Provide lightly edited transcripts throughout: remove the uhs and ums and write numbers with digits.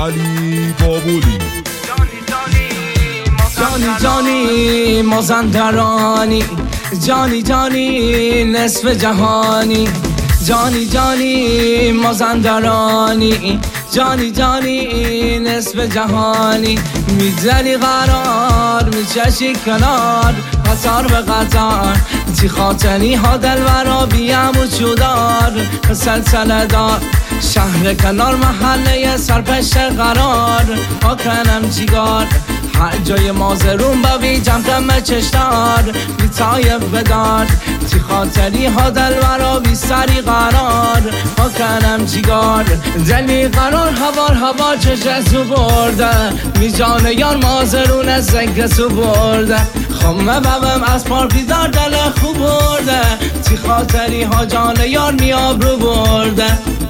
علی بابولی. جانی جانی مازندرانی، جانی جانی نصف جهانی، جانی جانی مازندرانی، جانی جانی نصف جهانی. میزنی قرار میچشی کنار، قطار به قطار تی خاطنی ها دلورا بیم و چودار. سلسله دار شهر کنار محله سرپشت قرار، ها کنم چیگار هر جای مازرون ببی جمع کم چشتار. بی تایب بدار تی خاطری ها دلورا بی سری قرار، ها کنم چیگار دلی قرار هوار هوا چشسو برده. می جان یار مازرون از زنگسو برده، خمه ببم از پار بیدار دل خوب برده. تی خاطری ها جان یار میاب رو برده.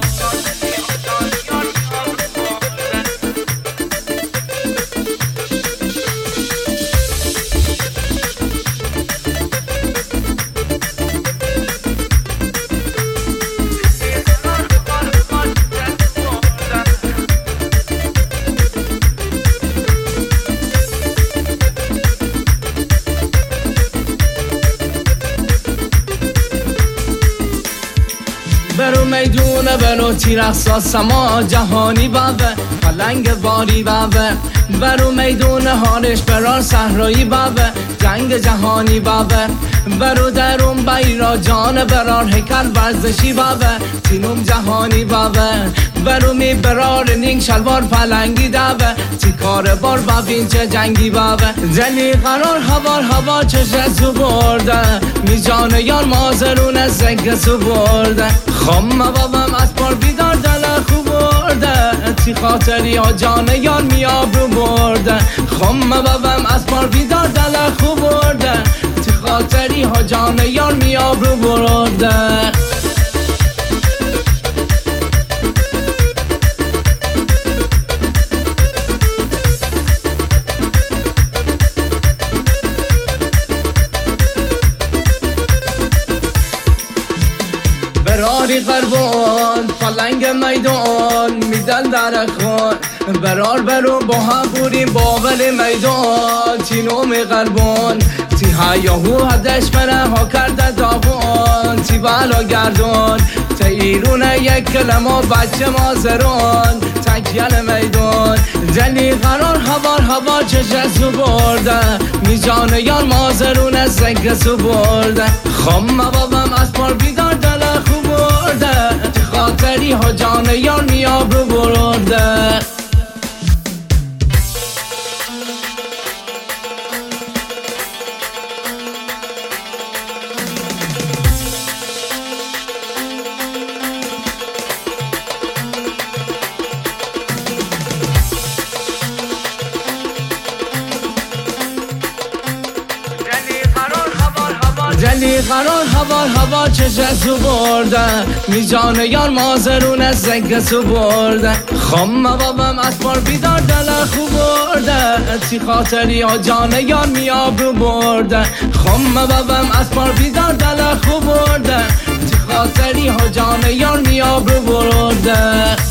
برو میدونه برو تیرخصا سما جهانی بابه، پلنگ باری بابه. برو میدونه هارش برار صحرایی بابه، جنگ جهانی بابه. برو درون بیرا جان برار هیکل ورزشی بابه، تینوم جهانی بابه. برو می برار نینگ شلوار پلنگی دابه، تی کار بار ببین چه جنگی بابه. دلی قرار هوار هوا چشسو برده، می جان یار مازرون از زنگسو برده. خمه بابم از پار بیدار دل خوب برده، تی خاطری ها جان یار میاب رو برده. خمه بابم از پار بیدار دل خوب برده، تی خاطری ها جان یار میاب رو برده. براری قربان پلنگ میدان میدل در خون. برار برو با هم بوریم باول میدان، تینوم قربان تی هیاهو هدش بره ها کرده داغون. تی بالا گردون تی ایرونه یک کلمه بچه مازرون تکیل میدان. دلی قرار هوار هوا چشسو برده، می جان یار مازرون از زنگسو برده. خمه بابم از پار بیدار دل خوب برده، تی خاطری ها جان یار میاب رو برده. دلی قرار هوار هوا چشسو برده، می جان یار مازرون از زنگسو برده. خمه بابم از پار بیدار دل خوب برده، تی خاطری ها جان یار میاب رو برده. خمه بابم از پار بیدار دل خوب برده، تی خاطری ها جان یار میاب رو برده.